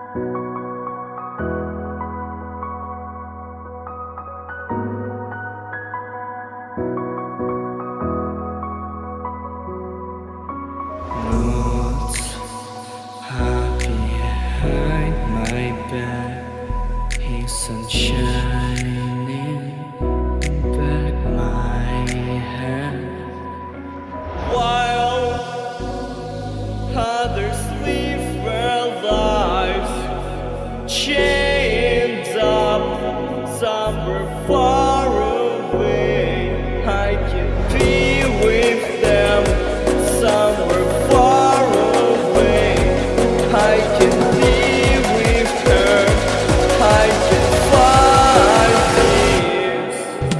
Notes hide behind my back. He's shining back my head, while others live their lives chained up somewhere far away. I can be with them somewhere far away. I can be with her. I can find peace.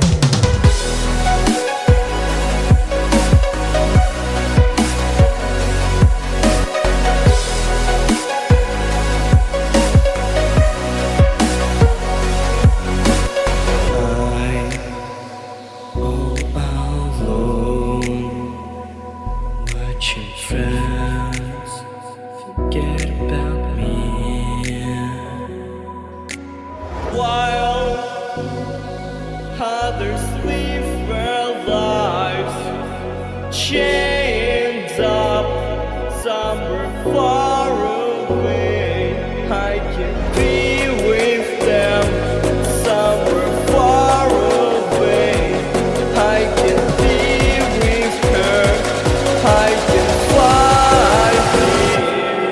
All alone, watching friends forget about me, while others live their lives chained up somewhere far away. I can be with them somewhere far away. I can be with her. I can find peace.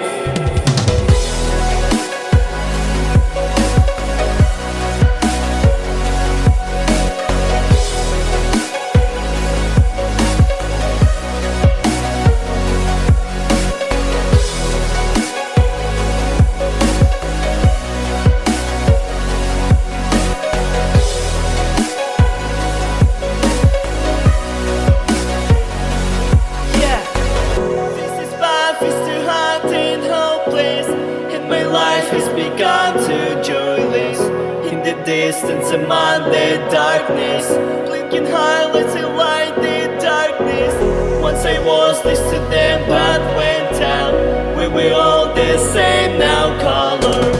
Yeah, this is bad, it's too hot and hopeless, and my life has begun to joyless. In the distance among the darkness, blinking highlights and light the darkness. Once I was next to them but went down. We were all the same now, color.